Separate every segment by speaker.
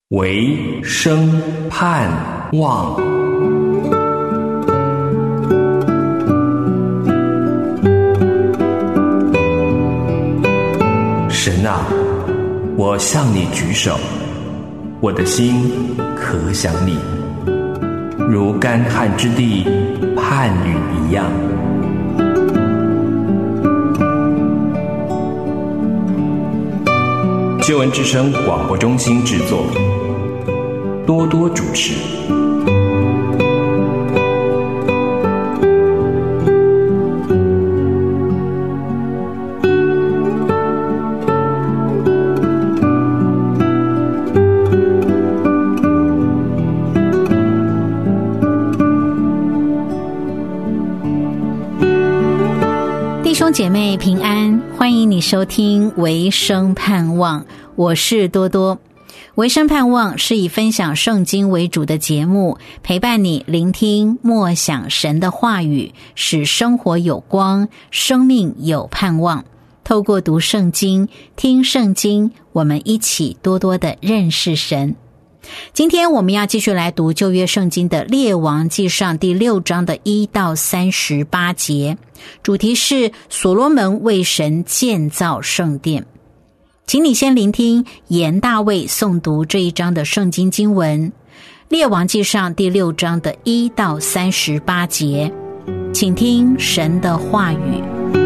Speaker 1: 唯生盼望。神啊，我向你举手，我的心可想你，如干旱之地盼雨一样。救恩之声广播中心制作，多多主持。
Speaker 2: 弟兄姐妹平安，欢迎你收听唯生盼望，我是多多。唯生盼望是以分享圣经为主的节目，陪伴你聆听默想神的话语，使生活有光，生命有盼望。透过读圣经、听圣经，我们一起多多的认识神。今天我们要继续来读旧约圣经的列王纪上第6章的1到38节，主题是所罗门为神建造圣殿。请你先聆听严大卫诵读这一章的圣经经文，列王纪上第6章的1到38节，请听神的话语。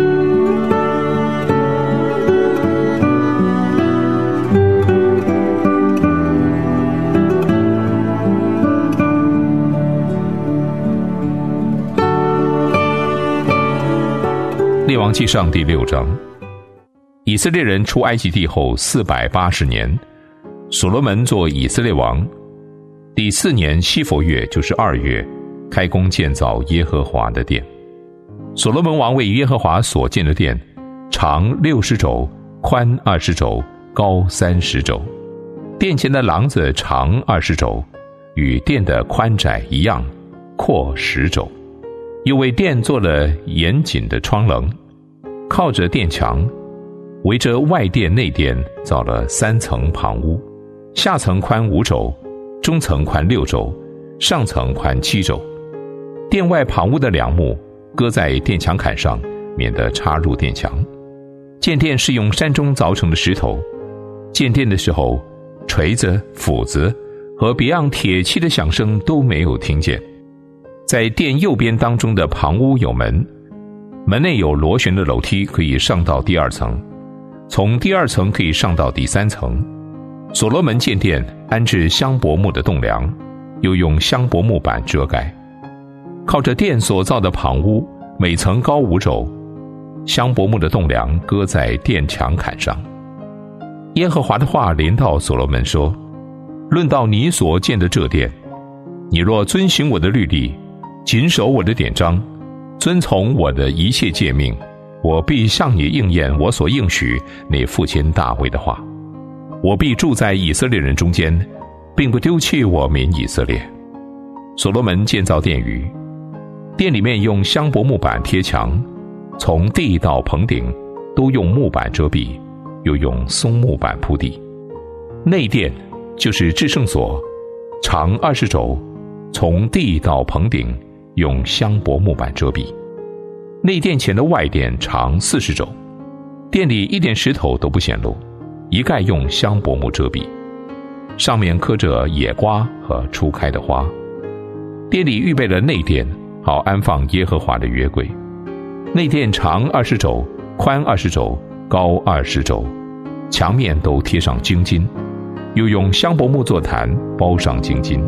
Speaker 3: 列王纪上第6章，以色列人出埃及地后480年，所罗门做以色列王。第4年西弗月，就是2月，开工建造耶和华的殿。所罗门王为耶和华所建的殿，长60肘，宽20肘，高30肘。殿前的廊子长20肘，与殿的宽窄一样，阔10肘。又为殿做了严谨的窗棱，靠着殿墙，围着外殿内殿造了3层旁屋，下层宽5肘，中层宽6肘，上层宽7肘。殿外旁屋的梁木搁在殿墙坎上，免得插入殿墙。建殿是用山中凿成的石头。建殿的时候，锤子、斧子和别样铁器的响声都没有听见。在殿右边当中的旁屋有门，门内有螺旋的楼梯，可以上到第2层，从第2层可以上到第3层。所罗门建殿安置香柏木的栋梁，又用香柏木板遮盖。靠着殿所造的旁屋，每层高5肘，香柏木的栋梁搁在殿墙坎上。耶和华的话临到所罗门说：论到你所建的这殿，你若遵行我的律例，谨守我的典章，遵从我的一切诫命，我必向你应验我所应许你父亲大卫的话。我必住在以色列人中间，并不丢弃我民以色列。所罗门建造殿宇，殿里面用香柏木板贴墙，从地到棚顶都用木板遮蔽，又用松木板铺地。内殿就是至圣所，长20肘，从地到棚顶用香柏木板遮蔽。内殿前的外殿长40肘，殿里一点石头都不显露，一概用香柏木遮蔽，上面刻着野瓜和初开的花。殿里预备了内殿，好安放耶和华的约柜。内殿长20肘，宽20肘，高20肘，墙面都贴上精金，又用香柏木做坛，包上精金。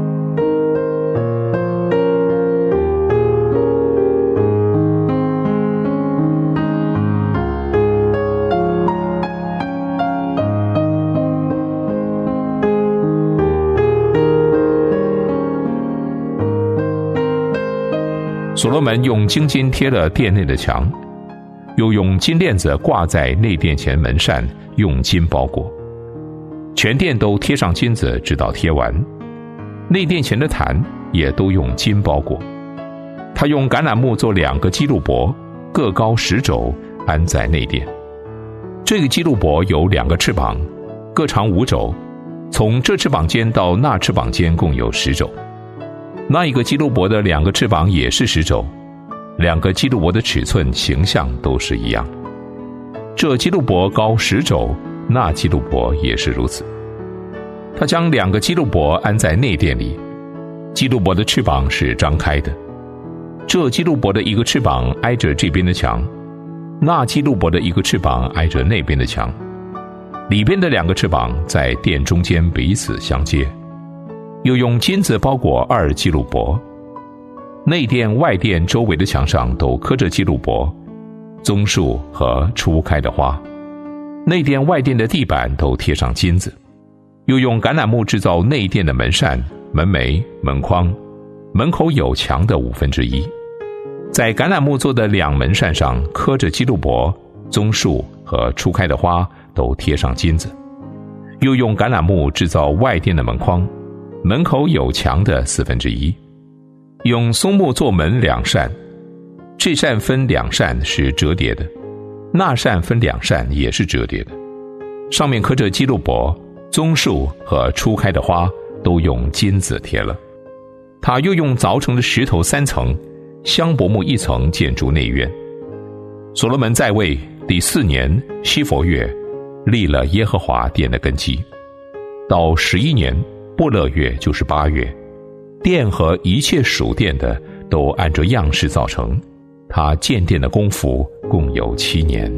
Speaker 3: 所罗门用精金贴了殿内的墙，又用金链子挂在内殿前门扇，用金包裹。全殿都贴上金子，直到贴完。内殿前的坛也都用金包裹。他用橄榄木做2个基路伯，各高10肘，安在内殿。这个基路伯有2个翅膀，各长5肘， 从这翅膀尖到那翅膀尖共有10肘。那一个基路伯的2个翅膀也是10肘，2个基路伯的尺寸形象都是一样。这基路伯高10肘，那基路伯也是如此。他将2个基路伯安在内殿里，基路伯的翅膀是张开的。这基路伯的1个翅膀挨着这边的墙，那基路伯的1个翅膀挨着那边的墙，里边的2个翅膀在殿中间彼此相接。又用金子包裹2基路伯，内殿外殿周围的墙上都刻着基路伯、棕树和初开的花，内殿外殿的地板都贴上金子。又用橄榄木制造内殿的门扇、门楣、门框，门口有墙的1/5。在橄榄木做的2门扇上刻着基路伯、棕树和初开的花，都贴上金子。又用橄榄木制造外殿的门框，门口有墙的1/4。用松木做门2扇，这扇分2扇是折叠的，那扇分2扇也是折叠的，上面刻着基路伯、棕树和初开的花，都用金子贴了。他又用凿成的石头3层，香柏木1层建筑内院。所罗门在位第4年西弗月，立了耶和华殿的根基。到11年布勒月，就是8月，殿和一切属殿的都按着样式造成。他建殿的功夫共有7年。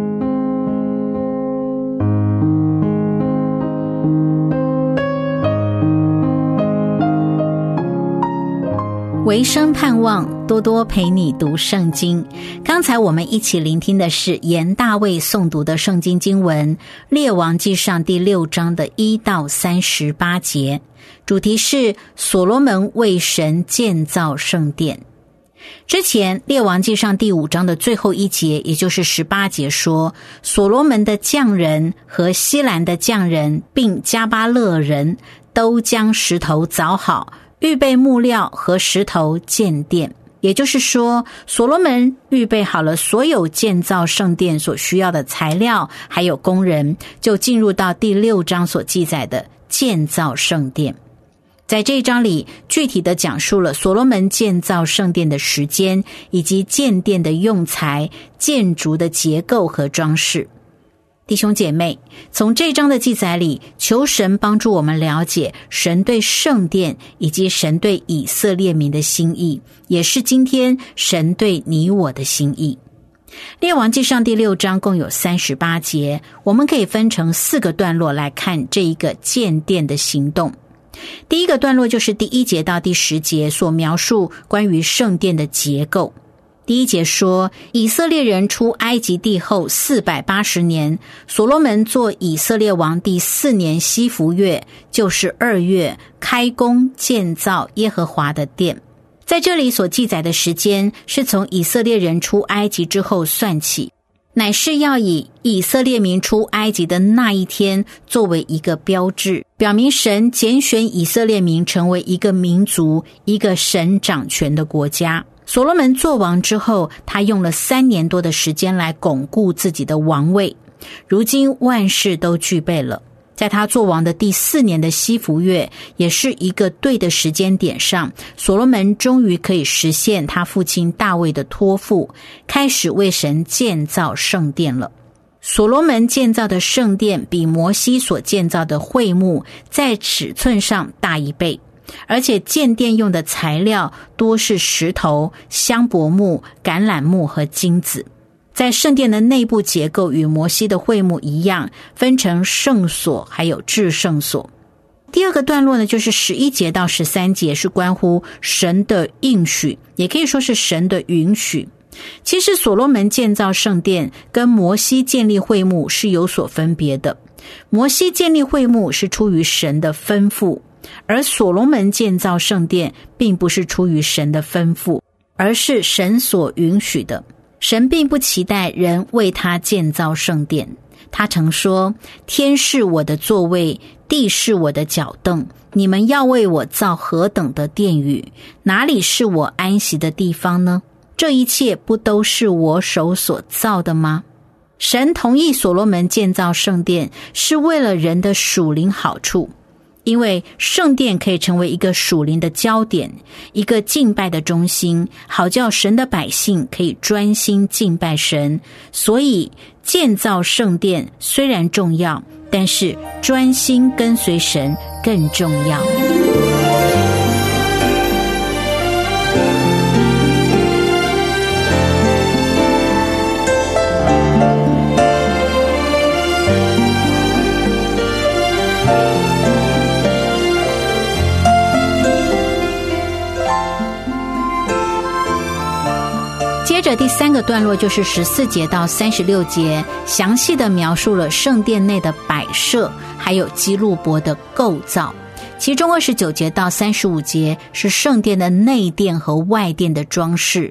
Speaker 2: 维生盼望，多多陪你读圣经。刚才我们一起聆听的是严大卫诵读的圣经经文《列王纪上》第6章的1到38节，主题是所罗门为神建造圣殿。之前《列王纪上》第5章的最后一节，也就是18节说，所罗门的匠人和西兰的匠人并加巴勒人都将石头凿好，预备木料和石头建殿。也就是说，所罗门预备好了所有建造圣殿所需要的材料还有工人，就进入到第6章所记载的建造圣殿。在这一章里，具体的讲述了所罗门建造圣殿的时间，以及建殿的用材、建筑的结构和装饰。弟兄姐妹，从这章的记载里，求神帮助我们了解神对圣殿以及神对以色列民的心意，也是今天神对你我的心意。列王纪上第6章共有38节，我们可以分成4个段落来看这一个建殿的行动。第一个段落就是第1节到第10节，所描述关于圣殿的结构。第1节说，以色列人出埃及地后480年，所罗门做以色列王第4年西弗月，就是2月，开工建造耶和华的殿。在这里所记载的时间是从以色列人出埃及之后算起，乃是要以以色列民出埃及的那一天作为一个标志，表明神拣选以色列民成为一个民族，一个神掌权的国家。所罗门做王之后，他用了3年多的时间来巩固自己的王位。如今万事都具备了，在他做王的第4年的西弗月，也是一个对的时间点上，所罗门终于可以实现他父亲大卫的托付，开始为神建造圣殿了。所罗门建造的圣殿比摩西所建造的会幕在尺寸上大1倍，而且建殿用的材料多是石头、香柏木、橄榄木和金子。在圣殿的内部结构与摩西的会幕一样，分成圣所还有至圣所。第2个段落呢，就是11节到13节，是关乎神的应许，也可以说是神的允许。其实所罗门建造圣殿跟摩西建立会幕是有所分别的。摩西建立会幕是出于神的吩咐，而所罗门建造圣殿并不是出于神的吩咐，而是神所允许的。神并不期待人为他建造圣殿，他曾说，天是我的座位，地是我的脚凳，你们要为我造何等的殿宇，哪里是我安息的地方呢？这一切不都是我手所造的吗？神同意所罗门建造圣殿，是为了人的属灵好处。 因为圣殿可以成为一个属灵的焦点，一个敬拜的中心，好叫神的百姓可以专心敬拜神。所以建造圣殿虽然重要，但是专心跟随神更重要。接着第3个段落就是14节到36节，详细的描述了圣殿内的摆设，还有基路伯的构造。其中29节到35节是圣殿的内殿和外殿的装饰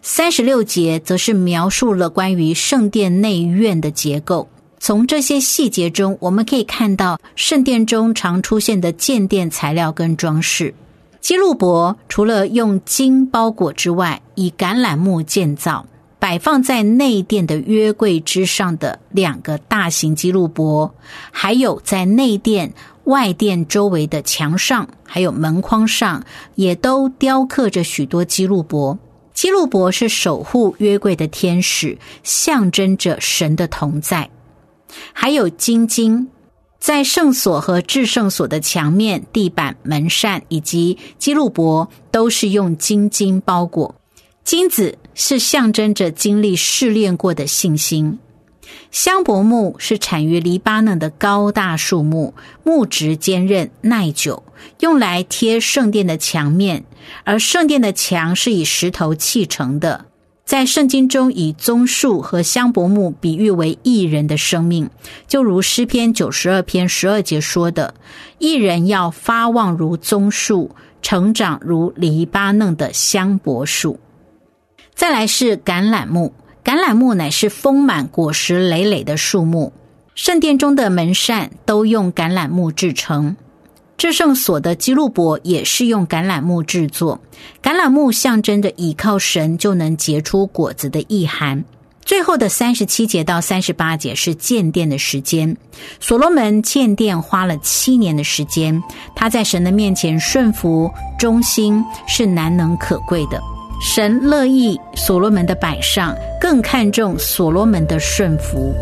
Speaker 2: ，36节则是描述了关于圣殿内院的结构。从这些细节中，我们可以看到圣殿中常出现的建殿材料跟装饰。基路伯除了用金包裹之外，以橄榄木建造，摆放在内殿的约柜之上的2个大型基路伯，还有在内殿外殿周围的墙上还有门框上也都雕刻着许多基路伯。基路伯是守护约柜的天使，象征着神的同在。还有金晶，在圣所和至圣所的墙面、地板、门扇以及基路伯都是用金晶包裹。金子是象征着经历试炼过的信心。香柏木是产于黎巴嫩的高大树木，木质坚韧耐久，用来贴圣殿的墙面，而圣殿的墙是以石头砌成的。在圣经中以棕树和香柏木比喻为义人的生命，就如诗篇92篇12节说的，义人要发旺如棕树，成长如黎巴嫩的香柏树。再来是橄榄木，橄榄木乃是丰满果实累累的树木，圣殿中的门扇都用橄榄木制成。至圣所的基路伯也是用橄榄木制作，橄榄木象征着倚靠神就能结出果子的意涵。最后的37节到38节是建殿的时间。所罗门建殿花了7年的时间，他在神的面前顺服忠心是难能可贵的。神乐意所罗门的摆上，更看重所罗门的顺服。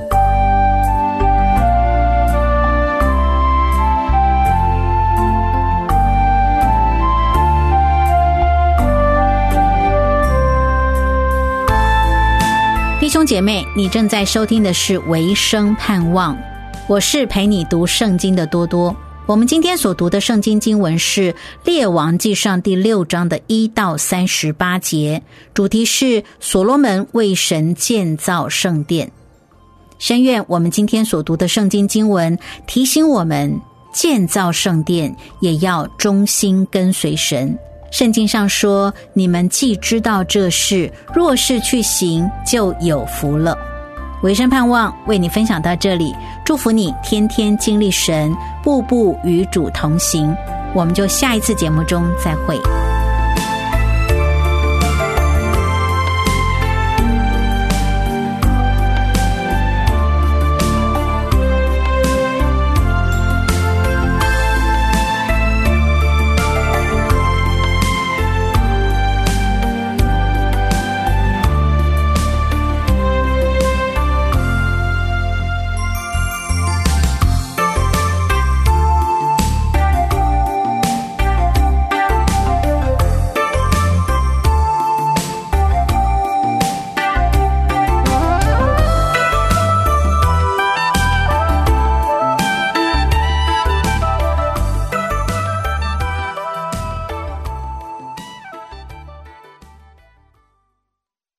Speaker 2: 弟兄姐妹，你正在收听的是维生盼望，我是陪你读圣经的多多。我们今天所读的圣经经文是列王纪上第6章的1到38节，主题是所罗门为神建造圣殿。深愿我们今天所读的圣经经文提醒我们，建造圣殿也要忠心跟随神。圣经上说，你们既知道这事，若是去行，就有福了。维生盼望为你分享到这里，祝福你天天经历神，步步与主同行。我们就下一次节目中再会。